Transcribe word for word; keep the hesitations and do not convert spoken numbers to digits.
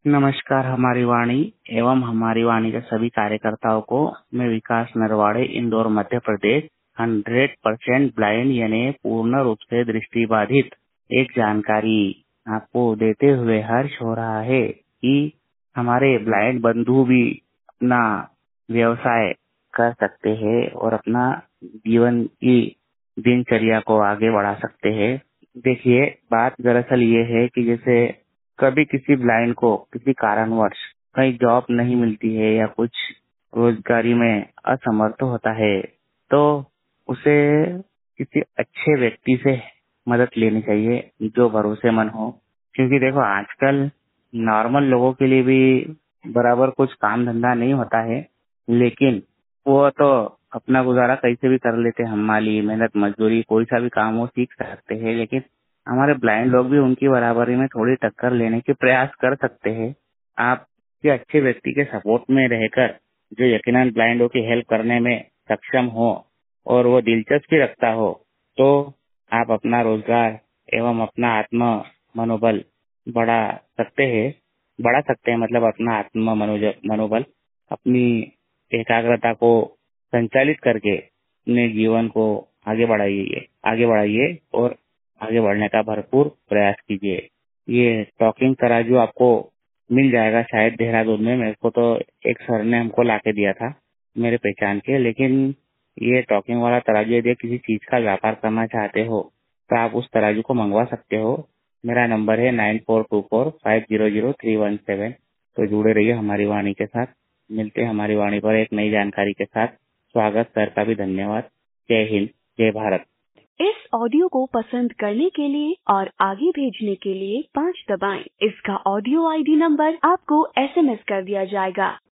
नमस्कार हमारी वाणी एवं हमारी वाणी के सभी कार्यकर्ताओं को मैं Vikas Narwade Indore Madhya Pradesh hundred percent blind यानी पूर्ण रूप से दृष्टिबाधित एक जानकारी आपको देते हुए हर्ष हो रहा है कि हमारे ब्लाइंड बंधु भी अपना व्यवसाय कर सकते हैं और अपना जीवन की दिनचर्या को आगे बढ़ा सकते हैं। देखिए, बात दरअसल ये है कि जैसे कभी किसी ब्लाइंड को किसी कारणवश कहीं जॉब नहीं मिलती है या कुछ रोजगारी में असमर्थ होता है तो उसे किसी अच्छे व्यक्ति से मदद लेनी चाहिए जो भरोसेमंद हो। क्योंकि देखो, आजकल नॉर्मल लोगों के लिए भी बराबर कुछ काम धंधा नहीं होता है, लेकिन वो तो अपना गुजारा कैसे भी कर लेते हैं। हम माली मेहनत मजदूरी कोई सा भी काम वो सीख सकते हैं, लेकिन हमारे ब्लाइंड लोग भी उनकी बराबरी में थोड़ी टक्कर लेने के प्रयास कर सकते हैं। आप किसी अच्छे व्यक्ति के सपोर्ट में रहकर जो यकीनन ब्लाइंडों की हेल्प करने में सक्षम हो और वो दिलचस्पी रखता हो, तो आप अपना रोजगार एवं अपना आत्म मनोबल बढ़ा सकते हैं बढ़ा सकते हैं मतलब अपना आत्म मनोबल अपनी एकाग्रता को संचालित करके अपने जीवन को आगे बढ़ाइए आगे बढ़ाइए और आगे बढ़ने का भरपूर प्रयास कीजिए। ये टॉकिंग तराजू आपको मिल जाएगा शायद देहरादून में। मेरे को तो एक सर ने हमको लाके दिया था मेरे पहचान के, लेकिन ये टॉकिंग वाला तराजू यदि किसी चीज का व्यापार करना चाहते हो तो आप उस तराजू को मंगवा सकते हो। मेरा नंबर है nine four two four five zero zero three one seven. तो जुड़े रहिए हमारी वाणी के साथ। मिलते हैं हमारी वाणी पर एक नई जानकारी के साथ। स्वागत सर का भी धन्यवाद। जय हिंद, जय भारत। इस ऑडियो को पसंद करने के लिए और आगे भेजने के लिए पाँच दबाएं। इसका ऑडियो आईडी नंबर आपको एसएमएस कर दिया जाएगा।